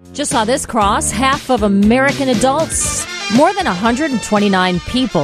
Just saw this cross. Half of American adults, more than 129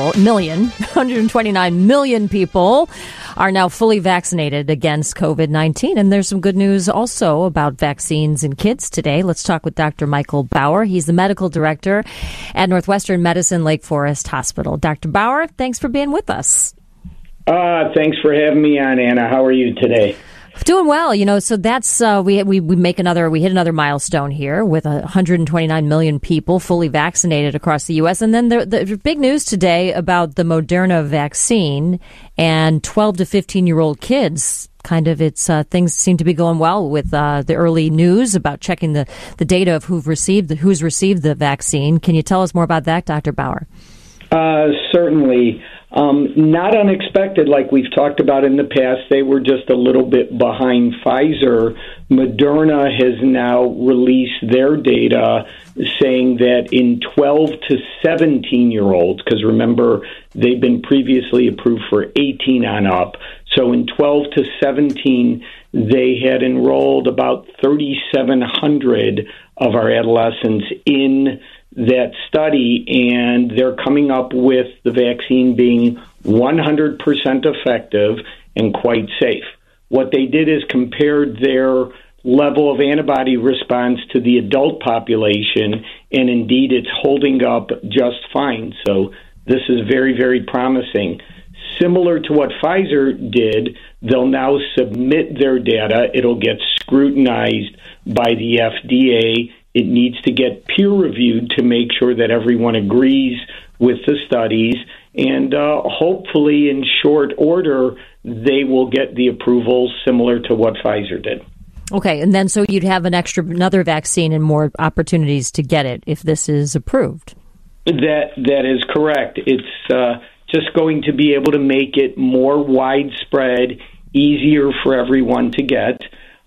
million people are now fully vaccinated against COVID-19. And there's some good news also about vaccines in kids today. Let's talk with Dr. Michael Bauer. He's the medical director at Northwestern Medicine Lake Forest Hospital. Dr. Bauer, thanks for being with us. Thanks for having me on, Anna. How are you today? Doing well, so that's we hit another milestone here with 129 million people fully vaccinated across the U.S. And then the big news today about the Moderna vaccine and 12 to 15-year-old kids. Things seem to be going well with the early news about checking the data of who's received the vaccine. Can you tell us more about that, Dr. Bauer? Certainly. Not unexpected, like we've talked about in the past. They were just a little bit behind Pfizer. Moderna has now released their data saying that in 12 to 17-year-olds, because remember, they've been previously approved for 18 on up. So in 12 to 17, they had enrolled about 3,700 of our adolescents in that study, and they're coming up with the vaccine being 100% effective and quite safe. What they did is compared their level of antibody response to the adult population, and indeed it's holding up just fine. So this is very, very promising. Similar to what Pfizer did, they'll now submit their data. It'll get scrutinized by the FDA. It needs to get peer-reviewed to make sure that everyone agrees with the studies, and hopefully in short order, they will get the approval similar to what Pfizer did. Okay, and then so you'd have another vaccine and more opportunities to get it if this is approved. That is correct. It's just going to be able to make it more widespread, easier for everyone to get.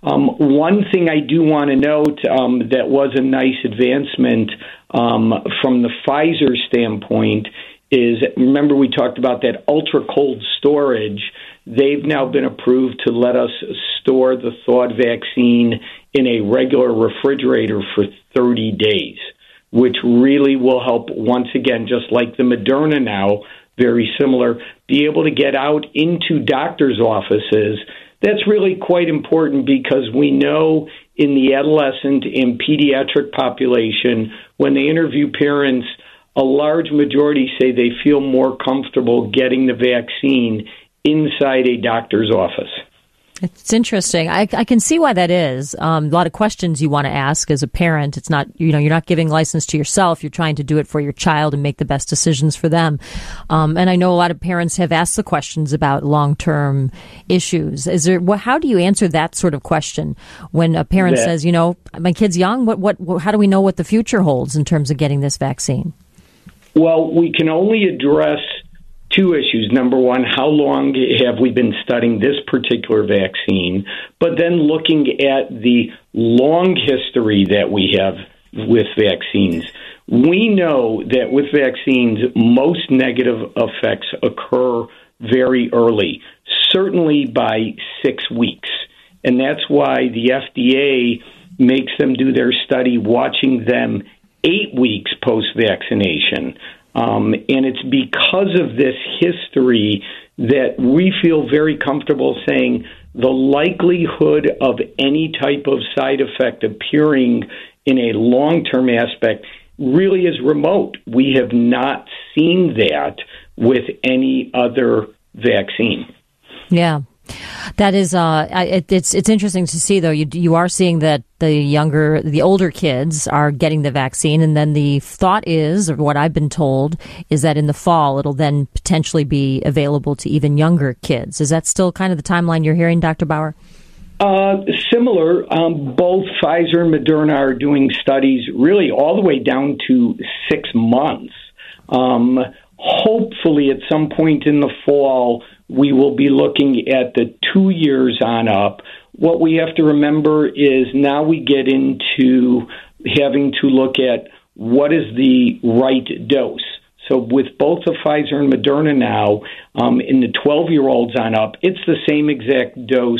One thing I do want to note that was a nice advancement from the Pfizer standpoint is, remember we talked about that ultra-cold storage. They've now been approved to let us store the thawed vaccine in a regular refrigerator for 30 days, which really will help, once again, just like the Moderna now, very similar, be able to get out into doctors' offices. That's really quite important because we know in the adolescent and pediatric population, when they interview parents, a large majority say they feel more comfortable getting the vaccine inside a doctor's office. It's interesting. I can see why that is. A lot of questions you want to ask as a parent. It's not, you're not giving license to yourself. You're trying to do it for your child and make the best decisions for them. And I know a lot of parents have asked the questions about long-term issues. How do you answer that sort of question when a parent says, my kid's young? How do we know what the future holds in terms of getting this vaccine? Well, we can only address two issues. Number one, how long have we been studying this particular vaccine? But then looking at the long history that we have with vaccines. We know that with vaccines, most negative effects occur very early, certainly by 6 weeks. And that's why the FDA makes them do their study watching them 8 weeks post-vaccination. And it's because of this history that we feel very comfortable saying the likelihood of any type of side effect appearing in a long-term aspect really is remote. We have not seen that with any other vaccine. Yeah. That is, it's interesting to see, though. You are seeing that the older kids are getting the vaccine, and then the thought is, or what I've been told, is that in the fall it'll then potentially be available to even younger kids. Is that still kind of the timeline you're hearing, Dr. Bauer? Similar. Both Pfizer and Moderna are doing studies really all the way down to 6 months. Hopefully at some point in the fall, we will be looking at the 2 years on up. What we have to remember is now we get into having to look at what is the right dose. So with both the Pfizer and Moderna now, in the 12-year-olds on up, it's the same exact dose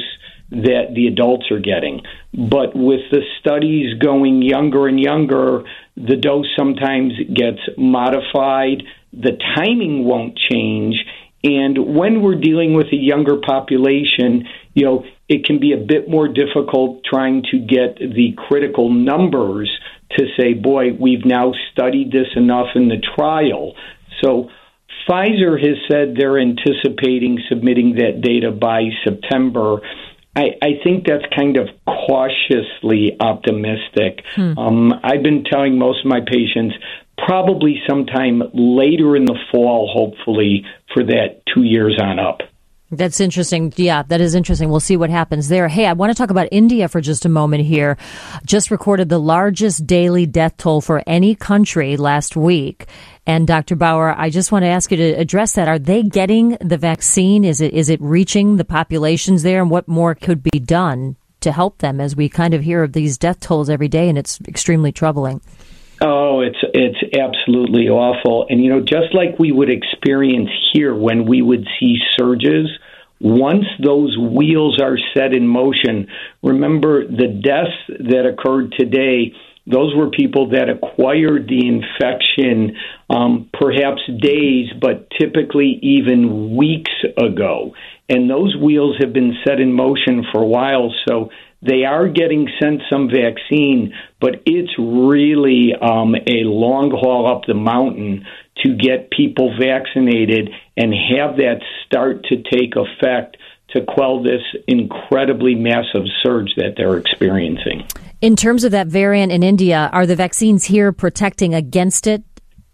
that the adults are getting. But with the studies going younger and younger, the dose sometimes gets modified. The timing won't change. And when we're dealing with a younger population, it can be a bit more difficult trying to get the critical numbers to say, boy, we've now studied this enough in the trial. So Pfizer has said they're anticipating submitting that data by September. I think that's kind of cautiously optimistic. I've been telling most of my patients probably sometime later in the fall, hopefully, for that 2 years on up. That's interesting. Yeah, that is interesting. We'll see what happens there. Hey, I want to talk about India for just a moment here. Just recorded the largest daily death toll for any country last week. And Dr. Bauer, I just want to ask you to address that. Are they getting the vaccine? Is it reaching the populations there? And what more could be done to help them as we kind of hear of these death tolls every day, and it's extremely troubling? Oh, it's absolutely awful. And, just like we would experience here when we would see surges, once those wheels are set in motion, remember the deaths that occurred today, those were people that acquired the infection perhaps days, but typically even weeks ago. And those wheels have been set in motion for a while, so they are getting sent some vaccine, but it's really a long haul up the mountain to get people vaccinated and have that start to take effect to quell this incredibly massive surge that they're experiencing. In terms of that variant in India, are the vaccines here protecting against it?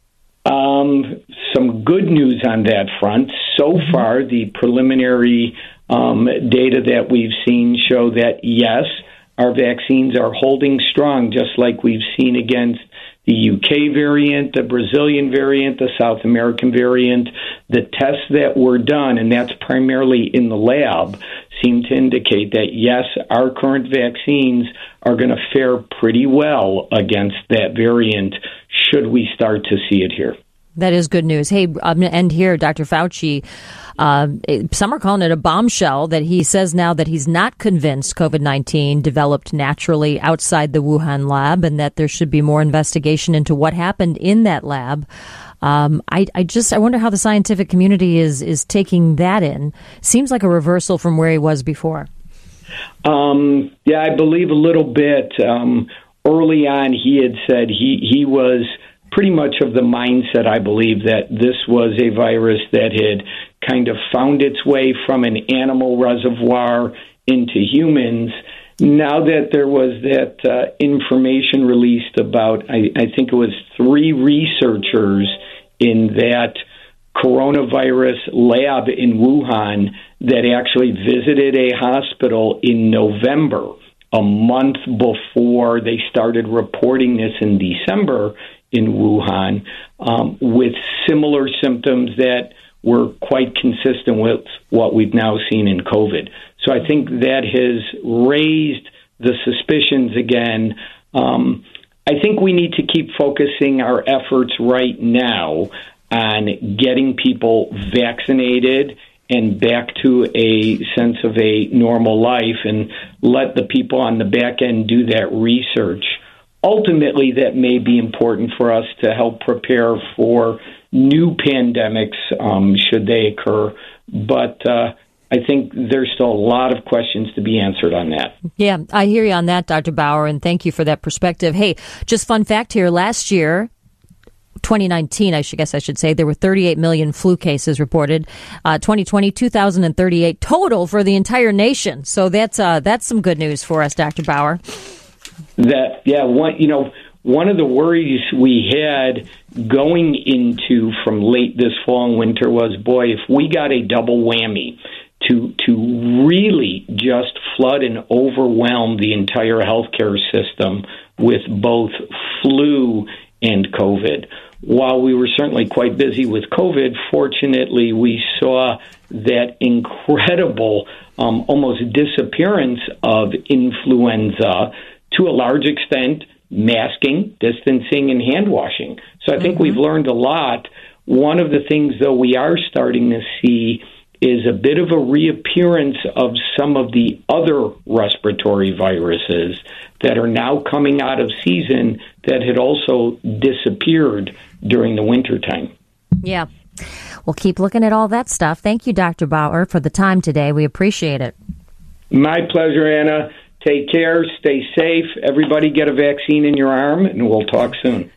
Some good news on that front. So far, the preliminary data that we've seen show that, yes, our vaccines are holding strong, just like we've seen against the UK variant, the Brazilian variant, the South American variant. The tests that were done, and that's primarily in the lab, seem to indicate that, yes, our current vaccines are going to fare pretty well against that variant should we start to see it here. That is good news. Hey, I'm going to end here. Dr. Fauci, some are calling it a bombshell that he says now that he's not convinced COVID-19 developed naturally outside the Wuhan lab and that there should be more investigation into what happened in that lab. I wonder how the scientific community is taking that in. Seems like a reversal from where he was before. Yeah, I believe a little bit. Early on, he had said he was pretty much of the mindset, I believe, that this was a virus that had kind of found its way from an animal reservoir into humans. Now that there was that information released about, I think it was 3 researchers in that coronavirus lab in Wuhan that actually visited a hospital in November, a month before they started reporting this in December in Wuhan, with similar symptoms that were quite consistent with what we've now seen in COVID. So I think that has raised the suspicions again. I think we need to keep focusing our efforts right now on getting people vaccinated and back to a sense of a normal life and let the people on the back end do that research. Ultimately, that may be important for us to help prepare for new pandemics should they occur. But I think there's still a lot of questions to be answered on that. Yeah, I hear you on that, Dr. Bauer, and thank you for that perspective. Hey, just fun fact here. Last year, 2019, I should say, there were 38 million flu cases reported. 2020, 2,038 total for the entire nation. So that's some good news for us, Dr. Bauer. One of the worries we had going into from late this fall and winter was, boy, if we got a double whammy to really just flood and overwhelm the entire healthcare system with both flu and COVID. While we were certainly quite busy with COVID, fortunately, we saw that incredible almost disappearance of influenza, to a large extent, masking, distancing, and hand washing. So I think we've learned a lot. One of the things, though, we are starting to see is a bit of a reappearance of some of the other respiratory viruses that are now coming out of season that had also disappeared during the wintertime. Yeah. We'll keep looking at all that stuff. Thank you, Dr. Bauer, for the time today. We appreciate it. My pleasure, Anna. Take care. Stay safe. Everybody get a vaccine in your arm, and we'll talk soon.